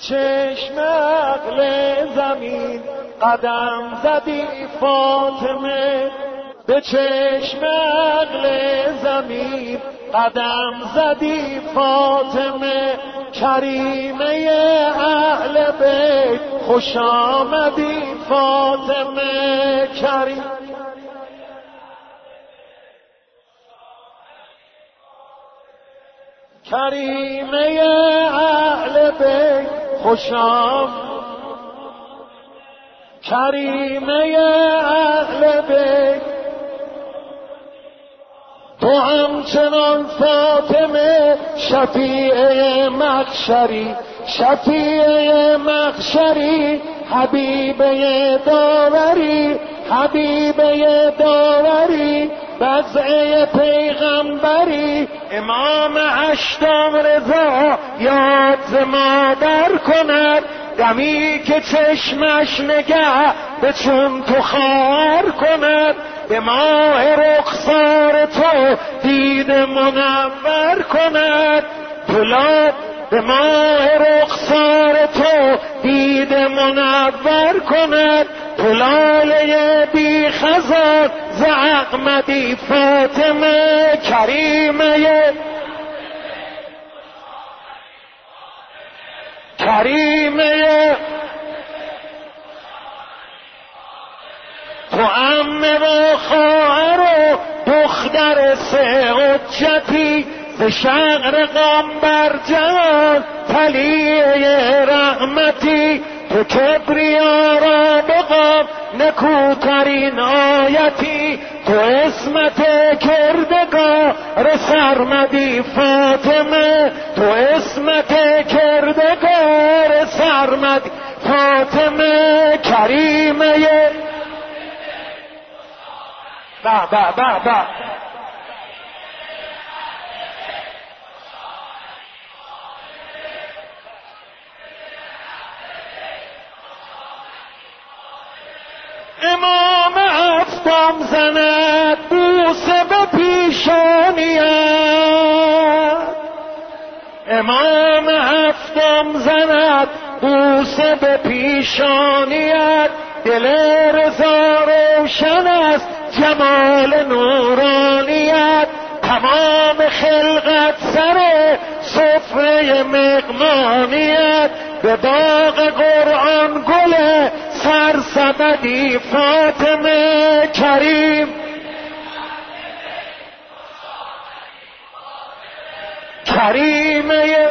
چشم عقل زمین قدم زدی فاطمه، به چشم عقل زمین قدم زدی فاطمه، کریمه اهل بیت خوش آمدی فاطمه، کریمه اهل بیت خوش آمدی، کریمه اهل بیت تو همچنان فاطمه شفیع محشری، شفیع محشری، حبیبه داوری، حبیبه داوری، بضعه پیغمبری، امام هشتم رضا یاد مادر کند، دمی که چشمش نگه به چون تو خواهر کند، به ماه رخسار تو دید منور کند، طلا به ماه رخسار تو دید منور کند، طلاله بی خزان ز احمدی فاطمه، کریمه کریمه تو عمه و خواهر و دختر سه حجتی، ز شقر قنبر جهان طلیعه رحمتی، تو کبریا را بقاب نکوترین آیتی، تو اسمت کردگار سرمدی فاطمه، تو اسمت کردگار سرمدی فاطمه، کریمه با با با با امام هفتم زند بوسه به پیشانیت، امام هفتم زند بوسه به پیشانیت، دل رضا روشن است جمال نورانیت، تمام خلقت سر سفره مقمانیت، به باغ قرآن گل سرسبدی فاطمه، کریم کریمه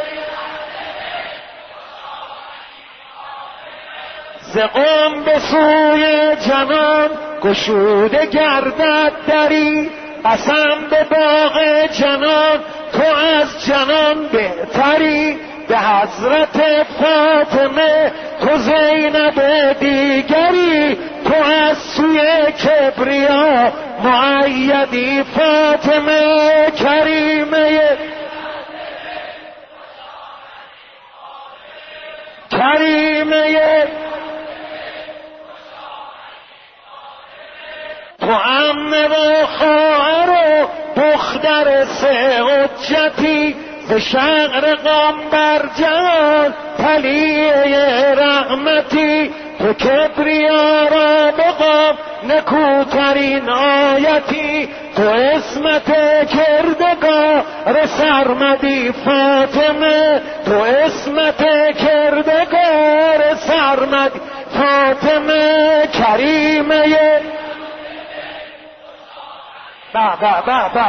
ز قم به سوی جنان گشوده گردد دری، قسم به باغ جنان تو از جنان بهتری، به حضرت فاطمه تو زینب دیگری، تو از سوی کبریا مؤیدی فاطمه، کریمه کریمه تو عمه و خواهر و دختر سه حجتی، ز شقر قنبر جهان طلیعه رحمتی، تو کبریا را بقاب نکوترین آیتی، تو اسمت کردگار سرمدی فاطمه، تو اسمت کردگار سرمدی فاطمه، کریمه با با با با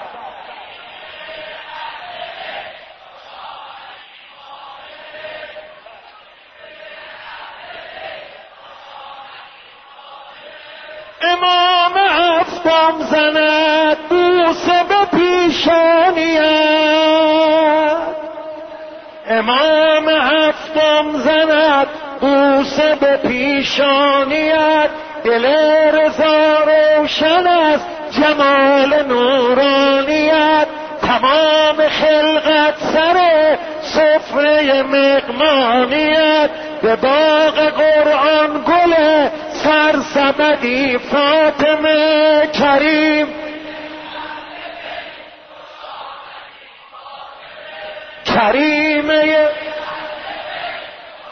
امام هفتم زند بوسه به پیشانیت، امام هفتم زند بوسه به پیشانیت، دل رضا روشن است جمال نورانیت، تمام خلقت سر سفره مقمانیت، به باغ قرآن گل سرسبدی فاطمه، کریم کریمه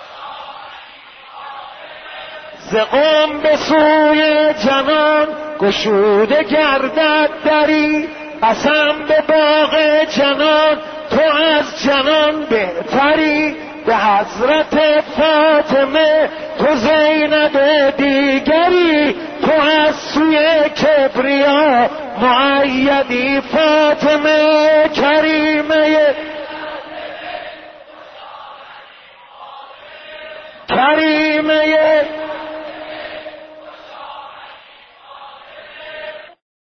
ز قم به سوی جنان گشوده گردد دری، قسم به باغ جنان تو از جنان بهتری، به حضرت فاطمه تو زینب دیگری، تو از سوی کبریا مؤیدی فاطمه کریمه